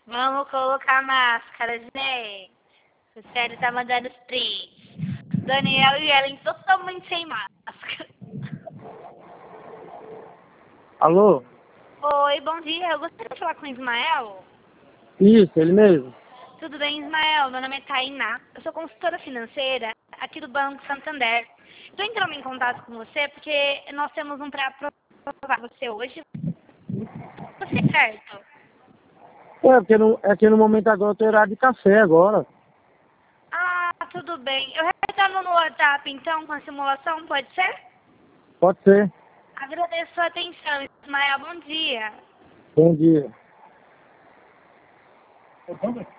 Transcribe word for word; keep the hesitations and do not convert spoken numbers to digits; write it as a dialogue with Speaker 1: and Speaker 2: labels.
Speaker 1: Vamos colocar máscara, gente. O Célio tá mandando os prints. Daniel e Ellen totalmente sem máscara.
Speaker 2: Alô?
Speaker 1: Oi, bom dia. Eu gostaria de falar com o Ismael.
Speaker 2: Isso, ele mesmo.
Speaker 1: Tudo bem, Ismael? Meu nome é Tainá. Eu sou consultora financeira aqui do Banco Santander. Estou entrando em contato com você porque nós temos um para aprovar você hoje. Você é certo?
Speaker 2: É, porque no, é que no momento agora eu tô em horário de café agora.
Speaker 1: Ah, tudo bem. Eu retorno no WhatsApp, então, com a simulação, pode ser?
Speaker 2: Pode ser.
Speaker 1: Agradeço a sua atenção, Ismael. Bom dia.
Speaker 2: Bom dia.